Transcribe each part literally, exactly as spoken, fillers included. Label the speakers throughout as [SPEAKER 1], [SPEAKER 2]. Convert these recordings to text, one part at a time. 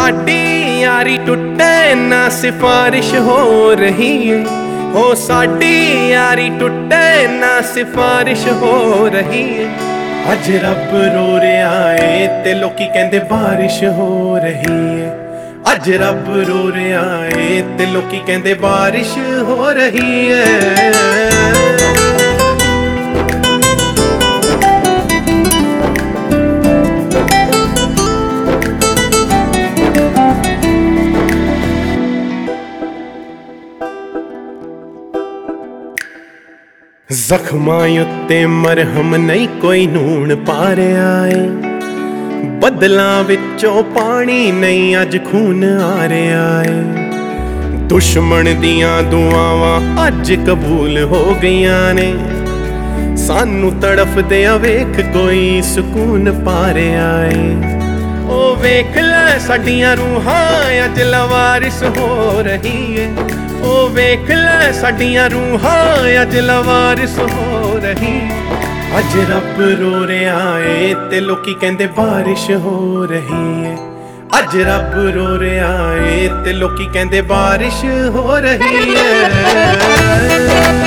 [SPEAKER 1] साडी यारी टुटे ना सिफारिश हो रही है। हो साडी यारी टुटे ना सिफारिश हो रही है। अज रब रो रहा है ते लोकी कहंदे बारिश हो रही है। अज रब रो रहा है ते लोकी कहंदे बारिश हो रही है। ਜ਼ਖਮਾਂ ਉੱਤੇ ਮਰਹਮ ਨਹੀਂ ਕੋਈ ਨੂਣ ਪਾ ਰਿਹਾ ਏ। ਬੱਦਲਾਂ ਵਿੱਚੋਂ ਪਾਣੀ ਨਹੀਂ ਅੱਜ ਖੂਨ ਆ ਰਿਹਾ ਏ। ਦੁਸ਼ਮਣ ਦੀਆਂ ਦੁਆਵਾਂ ਅੱਜ ਕਬੂਲ ਹੋ ਗਈਆਂ ਨੇ। ਸਾਨੂੰ ਤੜਫਦਿਆਂ ਵੇਖ ਕੋਈ ਸਕੂਨ ਪਾ ਰਿਹਾ ਏ। ਉਹ ਵੇਖ ਲੈ ਸਾਡੀਆਂ ਰੂਹਾਂ ਅੱਜ ਲਵਾਰਿਸ ਹੋ ਰਹੀ ਏ। ਉਹ ਵੇਖ ਲੈ ਸਾਡੀਆਂ ਰੂਹਾਂ ਅੱਜ ਲਵਾਰਿਸ ਹੋ ਰਹੀ। ਅੱਜ ਰੱਬ ਰੋ ਰਿਹਾ ਏ ਤੇ ਲੋਕੀ ਕਹਿੰਦੇ ਬਾਰਿਸ਼ ਹੋ ਰਹੀ ਏ। ਅੱਜ ਰੱਬ ਰੋ ਰਿਹਾ ਏ ਤੇ ਲੋਕੀ ਕਹਿੰਦੇ ਬਾਰਿਸ਼ ਹੋ ਰਹੀ ਏ।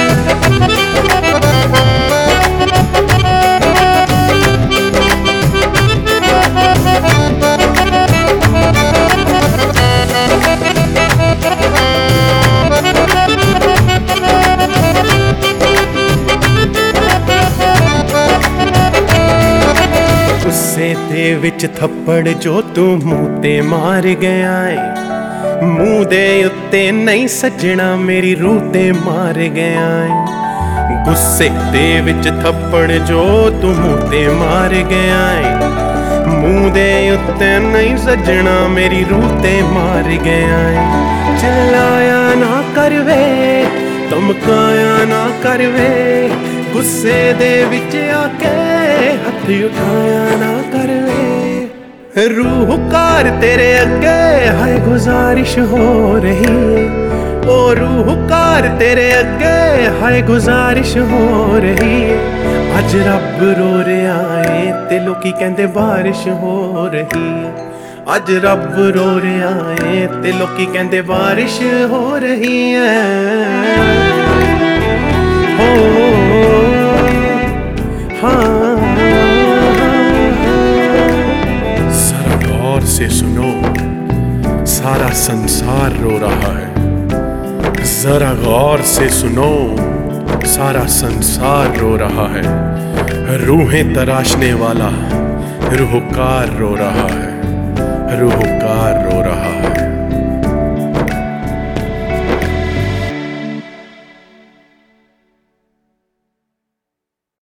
[SPEAKER 1] ਗੁੱਸੇ ਦੇ ਵਿੱਚ ਥੱਪੜ ਜੋ ਤੂੰ ਮੂੰਹ ਤੇ ਮਾਰ ਗਿਆ ਏ। ਮੂੰਹ ਦੇ ਉੱਤੇ ਨਹੀਂ ਸੱਜਣਾ ਮੇਰੀ ਰੂਹ ਤੇ ਮਾਰ ਗਿਆ ਏ। ਗੁੱਸੇ ਦੇ ਵਿੱਚ ਥੱਪੜ ਜੋ ਤੂੰ ਮੂੰਹ ਤੇ ਮਾਰ ਗਿਆ ਏ। ਮੂੰਹ ਦੇ ਉੱਤੇ ਨਹੀਂ ਸੱਜਣਾ ਮੇਰੀ ਰੂਹ ਤੇ ਮਾਰ ਗਿਆ ਏ। ਚਲਾਇਆ ਨਾ ਕਰਵੇ ਧਮਕਾਇਆ ਨਾ ਕਰਵੇ। ਗੁੱਸੇ ਦੇ ਵਿੱਚ ਆ ਕੇ ਹੱਥ ਉਠਾਇਆ ਨਾ ਕਰਵੇ। ਰੂਹ ਕਾਰ ਤੇਰੇ ਅੱਗੇ ਹਾਏ ਗੁਜ਼ਾਰਿਸ਼ ਹੋ ਰਹੀ ਏ। ਉਹ ਰੂਹ ਕਾਰ ਤੇਰੇ ਅੱਗੇ ਹਾਏ ਗੁਜ਼ਾਰਿਸ਼ ਹੋ ਰਹੀ ਏ। ਅੱਜ ਰੱਬ ਰੋ ਰਿਹਾ ਏ ਤੇ ਲੋਕੀ ਕਹਿੰਦੇ ਬਾਰਿਸ਼ ਹੋ ਰਹੀ ਏ। ਅੱਜ ਰੱਬ ਰੋ ਰਿਹਾ ਏ ਤੇ ਲੋਕੀ ਕਹਿੰਦੇ ਬਾਰਿਸ਼ ਹੋ ਰਹੀ ਏ। जरा गौर से सुनो सारा संसार रो रहा है। जरा गौर से सुनो सारा संसार रो रहा है। रूहें तराशने वाला रूहकार रो रहा है। रूहकार रो रहा है।